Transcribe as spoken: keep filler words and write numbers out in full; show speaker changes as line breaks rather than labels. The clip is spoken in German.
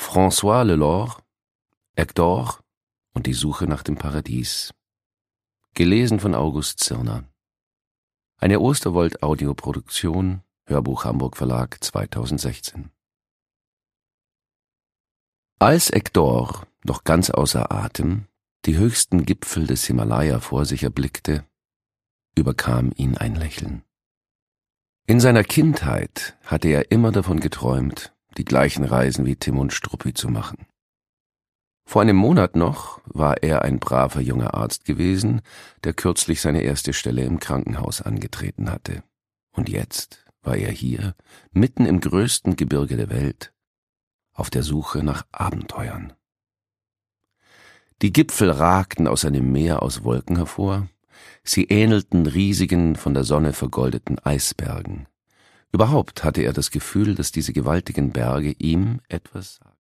François Lelore, Hector und die Suche nach dem Paradies. Gelesen von August Zirner. Eine Osterwold-Audioproduktion, Hörbuch Hamburg Verlag zweitausendsechzehn. Als Hector, noch ganz außer Atem, die höchsten Gipfel des Himalaya vor sich erblickte, überkam ihn ein Lächeln. In seiner Kindheit hatte er immer davon geträumt, die gleichen Reisen wie Tim und Struppi zu machen. Vor einem Monat noch war er ein braver junger Arzt gewesen, der kürzlich seine erste Stelle im Krankenhaus angetreten hatte. Und jetzt war er hier, mitten im größten Gebirge der Welt, auf der Suche nach Abenteuern. Die Gipfel ragten aus einem Meer aus Wolken hervor, sie ähnelten riesigen, von der Sonne vergoldeten Eisbergen. Überhaupt hatte er das Gefühl, dass diese gewaltigen Berge ihm etwas